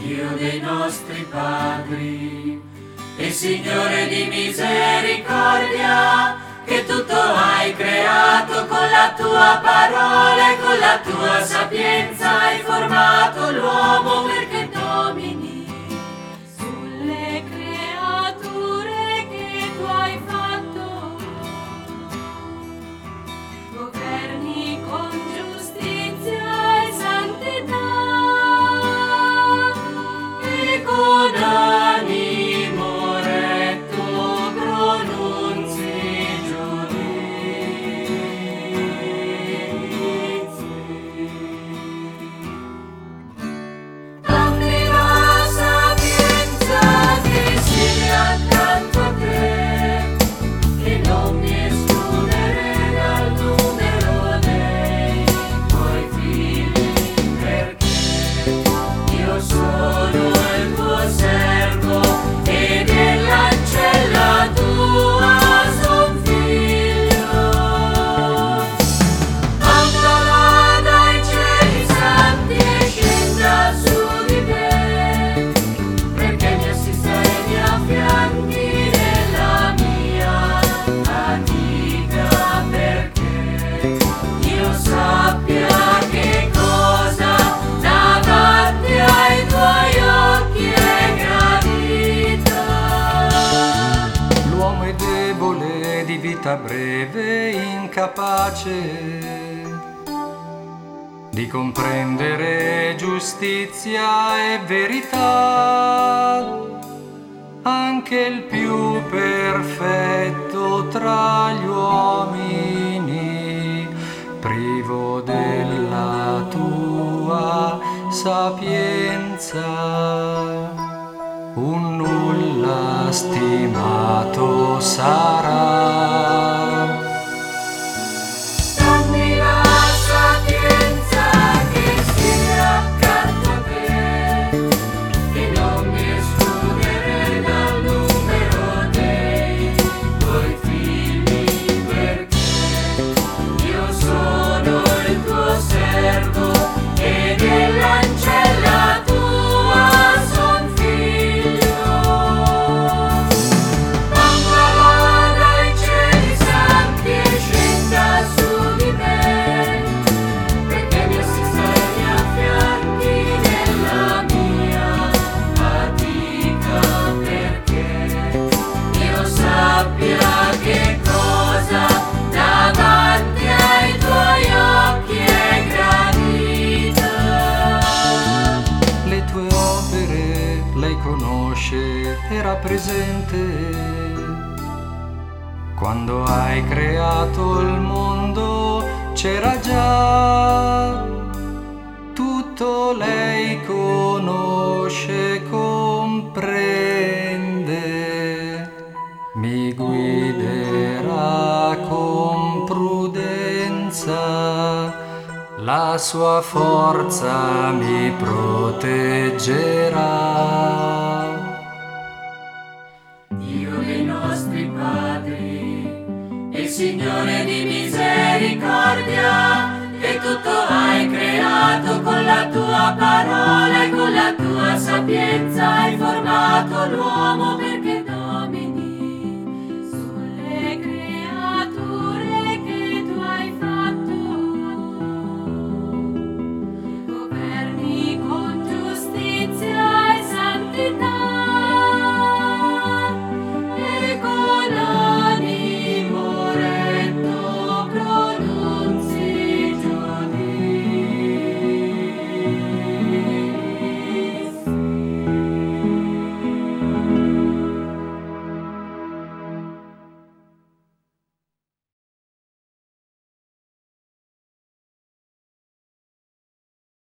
Dio dei nostri padri e Signore di misericordia, che tutto hai creato con la tua parola e con la tua sapienza hai formato l'uomo perché domini sulle creature che tu hai fatto, governi con giustizia e santità e con animo retto pronunzi giudizi. Dammi la sapienza che sia accanto a te, che non mi escludere dal numero dei tuoi figli, perché io sono il tuo servo e nell'ancella tua son figlio. Mandala dai cieli santi e scenda su di me, perché mi assista e mi affianchi nella mia fatica, perché io sappia che cosa davanti ai tuoi occhi è gravità. L'uomo è debole, di vita breve, incapace di comprendere giustizia e verità. Anche il più perfetto tra gli uomini, privo della tua sapienza, un nulla stimato sarà. Dammi la sapienza che sia accanto a te, che non mi escludere dal numero dei tuoi figli, perché io sono il tuo servo e nell'ancella tua son figlio. Mandala dai cieli santi e scenda su di me, perché mi assista e mi affianchi nella mia fatica, perché io sappia che cosa davanti ai tuoi occhi è gravità. Le tue opere lei conosce, era presente quando hai creato il mondo, c'era già. Tutto lei conosce, comprende, mi guiderà con prudenza, la sua forza mi proteggerà. Dio dei nostri padri e Signore di misericordia, che tutto hai creato con la tua parola e con la tua sapienza hai formato l'uomo perché